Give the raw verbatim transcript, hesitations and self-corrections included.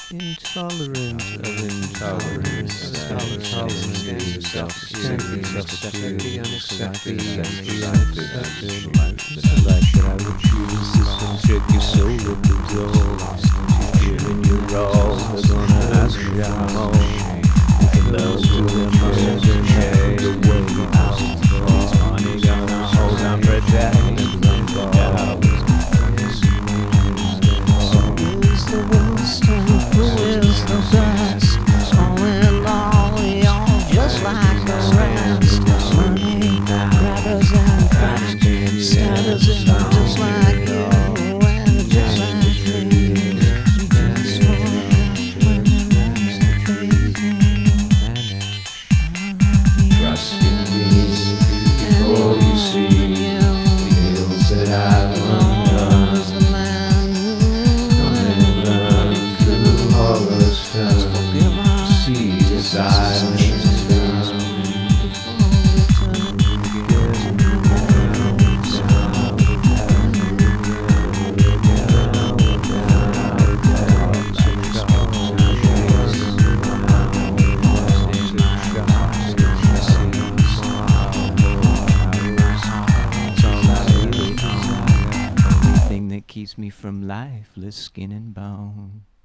Intolerant of intolerance, intolerant of self-security, self-accepted, the unaccepted, the unaccepted. The life that I would choose is gonna check your soul at the door. Giving you all, they're gonna ask you how. With a bell to the muscles and shade, the way out. Money gonna hold on, protect, and run out. The worst and who is the best? All in all, we all just like the rest. Money, grabbers and fast, status and just like you and just like me. Just when the rest are crazy. Trust in me before you see the hills that I've undone. See the silence Only thing that keeps me from lifeless skin and bone.